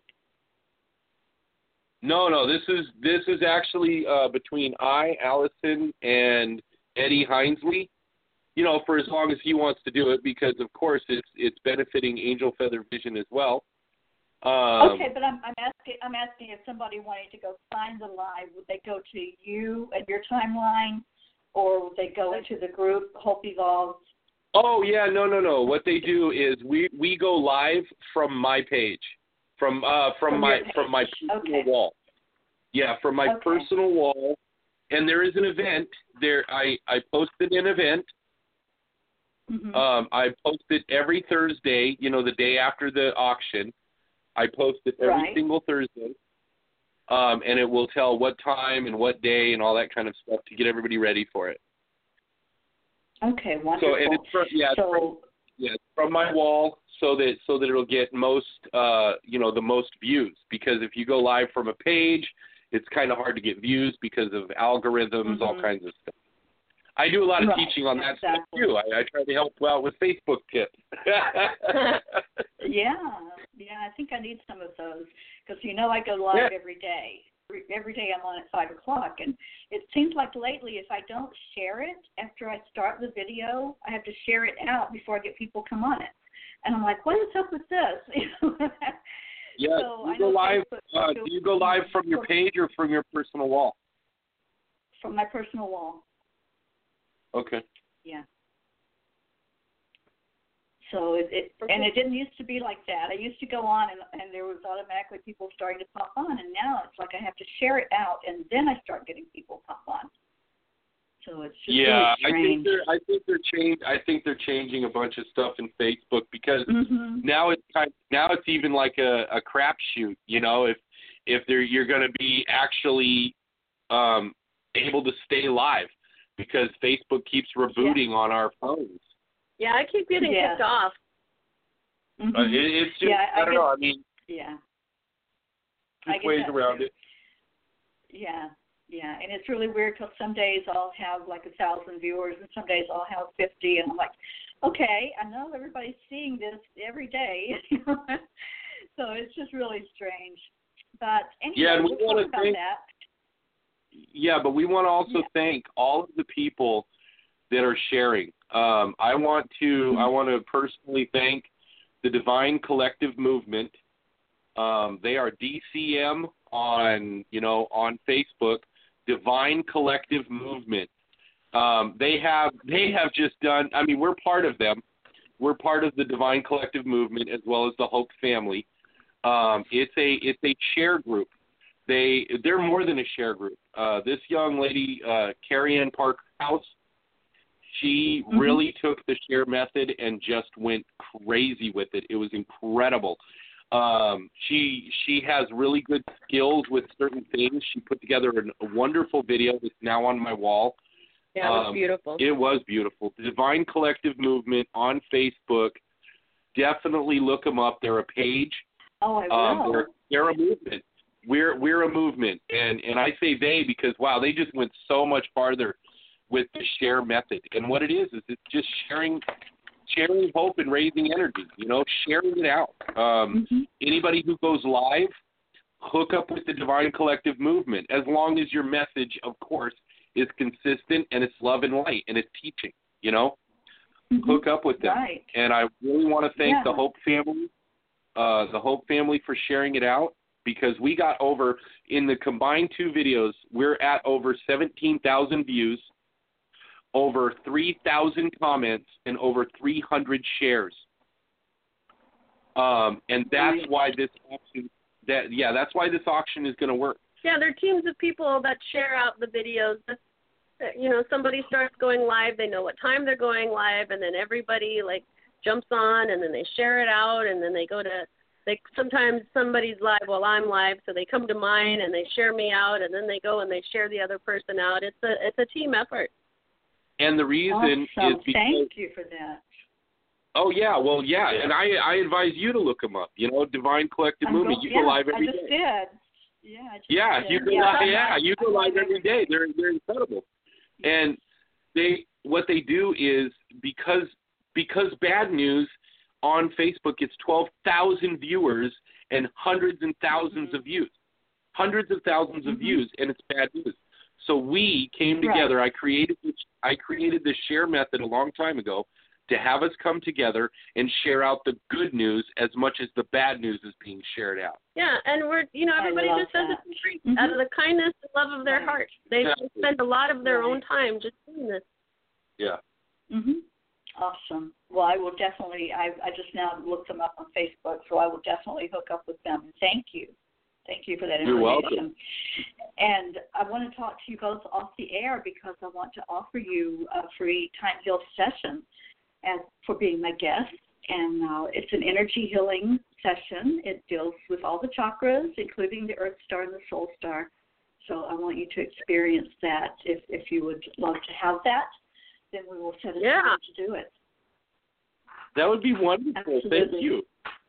No, no. This is this is actually uh, between I, Allison, and Eddie Hinesley. You know, for as long as he wants to do it, because of course it's it's benefiting Angel Feather Vision as well. Um, okay, but I'm I'm asking I'm asking if somebody wanted to go find the live, would they go to you and your timeline, or would they go into the group Hope Evolve? Oh yeah, no, no, no. What they do is we, we go live from my page, from uh from, from my from my personal okay. wall. Yeah, from my okay. personal wall, and there is an event there. I I posted an event. Mm-hmm. Um, I post it every Thursday, you know, the day after the auction. I post it every right. single Thursday, um, and it will tell what time and what day and all that kind of stuff to get everybody ready for it. Okay, wonderful. So, and it's from, yeah, so, it's from, yeah, it's from my wall so that so that it'll get most, uh, you know, the most views. Because if you go live from a page, it's kind of hard to get views because of algorithms, mm-hmm. all kinds of stuff. I do a lot of right. teaching on that exactly. stuff, too. I, I try to help out with Facebook tips. yeah. Yeah, I think I need some of those because, you know, I go live yeah. every day. Every day I'm on at five o'clock. And it seems like lately if I don't share it after I start the video, I have to share it out before I get people come on it. And I'm like, what is up with this? yeah, so you I go know live, Facebook, uh, do you go live from your page or from your personal wall? From my personal wall. Okay. Yeah. So it, it and it didn't used to be like that. I used to go on and, and there was automatically people starting to pop on, and now it's like I have to share it out and then I start getting people pop on. So it's just yeah, really strange. I think they're I think they're change I think they're changing a bunch of stuff in Facebook because mm-hmm. now it's kind now it's even like a, a crapshoot. You know, if if they're you're going to be actually um, able to stay live because Facebook keeps rebooting yeah. on our phones. Yeah, I keep getting yeah. kicked off. Mm-hmm. Uh, it, it's just, yeah, I, I don't get, know, I mean, yeah. there's ways around too. it. Yeah, yeah, and it's really weird because some days I'll have like a thousand viewers and some days I'll have fifty, and I'm like, okay, I know everybody's seeing this every day. So it's just really strange. But anyway, yeah, and we we'll want talk to about thank, that. Yeah, but we want to also yeah. thank all of the people that are sharing. Um, I want to I want to personally thank the Divine Collective Movement. Um, they are D C M on you know on Facebook. Divine Collective Movement. Um, they have they have just done. I mean, we're part of them. We're part of the Divine Collective Movement as well as the Hope family. Um, it's a it's a share group. They they're more than a share group. Uh, this young lady, uh, Carrie Ann Parkhouse, she mm-hmm. really took the share method and just went crazy with it. It was incredible. Um, she she has really good skills with certain things. She put together an, a wonderful video that's now on my wall. Yeah, it was um, beautiful. It was beautiful. The Divine Collective Movement on Facebook. Definitely look them up. They're a page. Oh, I will. Um, they're, they're a movement. We're we're a movement, and and I say they because wow, they just went so much farther with the share method. And what it is is it's just sharing, sharing hope and raising energy. You know, sharing it out. Um, mm-hmm. Anybody who goes live, hook up with the Divine Collective Movement. As long as your message, of course, is consistent and it's love and light and it's teaching. You know, mm-hmm. hook up with them. Right. And I really want to thank yeah. the Hope family, uh, the Hope family for sharing it out. Because we got over, in the combined two videos, we're at over seventeen thousand views, over three thousand comments, and over three hundred shares. Um, and that's why this auction, that yeah, that's why this auction is going to work. Yeah, there are teams of people that share out the videos. You know, somebody starts going live, they know what time they're going live, and then everybody, like, jumps on, and then they share it out, and then they go to... They, sometimes somebody's live while I'm live, so they come to mine and they share me out, and then they go and they share the other person out. It's a it's a team effort. And the reason awesome. is because, thank you for that. Oh yeah, well yeah, and I I advise you to look them up. You know, Divine Collective I'm Movement. Go, you yeah, go live every I just day. Did. Yeah, I just yeah, did. you go yeah. live. Yeah, you go live every day. They're they're incredible, and they what they do is because because bad news on Facebook gets twelve thousand viewers and hundreds and thousands mm-hmm. of views. Hundreds of thousands mm-hmm. of views, and it's bad news. So we came right. together. I created this, I created this share method a long time ago to have us come together and share out the good news as much as the bad news is being shared out. Yeah, and we're, you know, everybody just says it free mm-hmm. out of the kindness and love of their right. heart. They exactly. spend a lot of their right. own time just doing this. Yeah. Mhm. Awesome. Well, I will definitely, I, I just now looked them up on Facebook, so I will definitely hook up with them. And thank you. Thank you for that information. You're welcome. And I want to talk to you both off the air because I want to offer you a free Time Heal session as, for being my guest. And uh, it's an energy healing session. It deals with all the chakras, including the Earth Star and the Soul Star. So I want you to experience that. If, if you would love to have that, then we will set a yeah. time to do it. That would be wonderful. Absolutely. Thank you.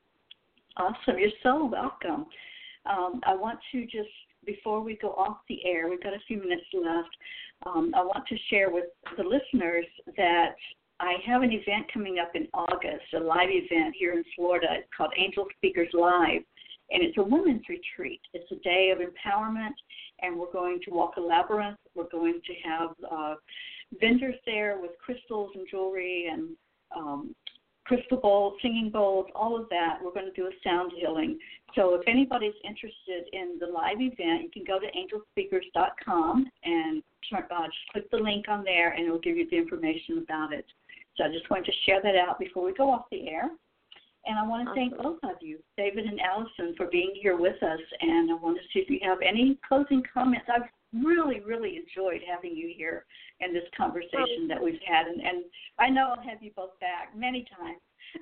Awesome. You're so welcome. Um, I want to just, before we go off the air, we've got a few minutes left, um, I want to share with the listeners that I have an event coming up in August, a live event here in Florida. It's called Angel Speakers Live, and it's a women's retreat. It's a day of empowerment, and we're going to walk a labyrinth. We're going to have uh, vendors there with crystals and jewelry and um, crystal bowls, singing bowls, all of that. We're going to do a sound healing. So if anybody's interested in the live event, you can go to angel speakers dot com and uh, just click the link on there, and it will give you the information about it. So I just wanted to share that out before we go off the air. And I want to awesome. thank both of you, David and Allison, for being here with us. And I want to see if you have any closing comments. I've really, really enjoyed having you here in this conversation that we've had. And, and I know I'll have you both back many times.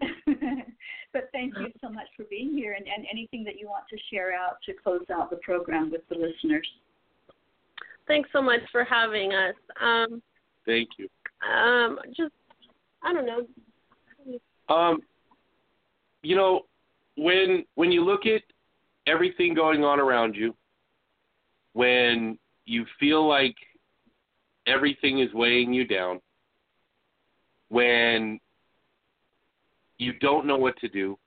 But thank you so much for being here, and, and anything that you want to share out to close out the program with the listeners. Thanks so much for having us. Um, Thank you. Um, just, I don't know. Um, you know, when when you look at everything going on around you, when you feel like everything is weighing you down, when you don't know what to do,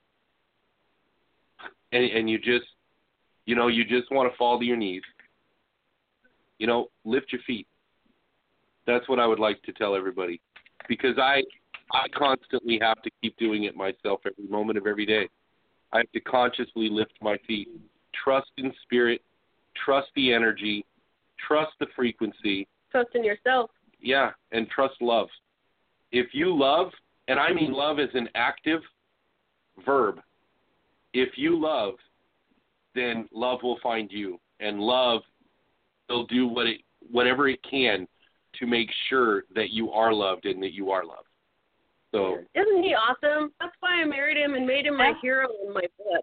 and, and you just, you know, you just want to fall to your knees, you know, lift your feet. That's what I would like to tell everybody, because I I constantly have to keep doing it myself every moment of every day. I have to consciously lift my feet, trust in spirit, trust the energy, trust the frequency. Trust in yourself. Yeah, and trust love. If you love, and I mean love as an active verb, if you love, then love will find you, and love will do what it, whatever it can to make sure that you are loved and that you are loved. So isn't he awesome? That's why I married him and made him my hero in my book.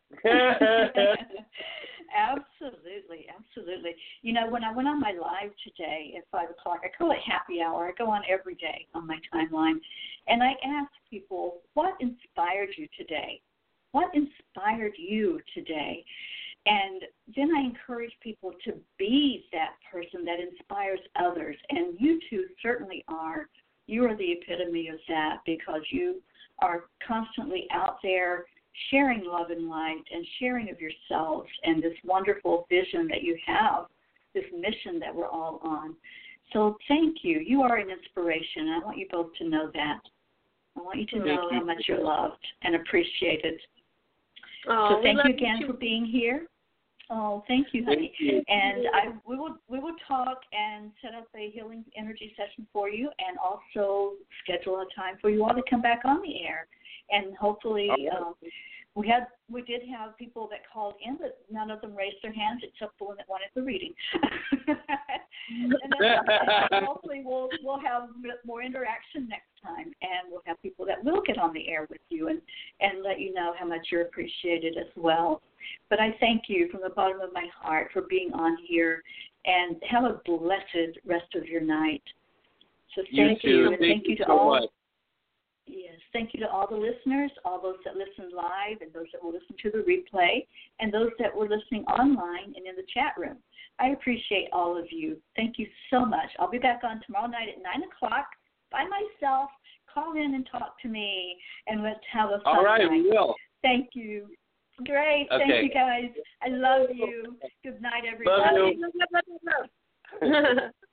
Absolutely, absolutely. You know, when I went on my live today at five o'clock, I call it happy hour. I go on every day on my timeline, and I ask people, what inspired you today? What inspired you today? And then I encourage people to be that person that inspires others, and you two certainly are. You are the epitome of that, because you are constantly out there sharing love and light and sharing of yourselves and this wonderful vision that you have, this mission that we're all on. So thank you. You are an inspiration. I want you both to know that. I want you to Thank know you. how much you're loved and appreciated. Oh, so thank you you again too. for being here. Oh, thank you, honey. Thank you. And I we will we will talk and set up a healing energy session for you, and also schedule a time for you all to come back on the air. And hopefully, um, we had we did have people that called in, but none of them raised their hands except the one that wanted the reading. and then, and hopefully, we'll we'll have more interaction next time, and we'll have people that will get on the air with you and and let you know how much you're appreciated as well. But I thank you from the bottom of my heart for being on here, and have a blessed rest of your night. So thank you, you, too. and Thank thank you you to so all. much. Yes, thank you to all the listeners, all those that listened live, and those that will listen to the replay, and those that were listening online and in the chat room. I appreciate all of you. Thank you so much. I'll be back on tomorrow night at nine o'clock by myself. Call in and talk to me, and let's have a fun All right, night. we will. Thank you. Great. Okay. Thank you, guys. I love you. Good night, everybody. Love you. Love, love, love, love.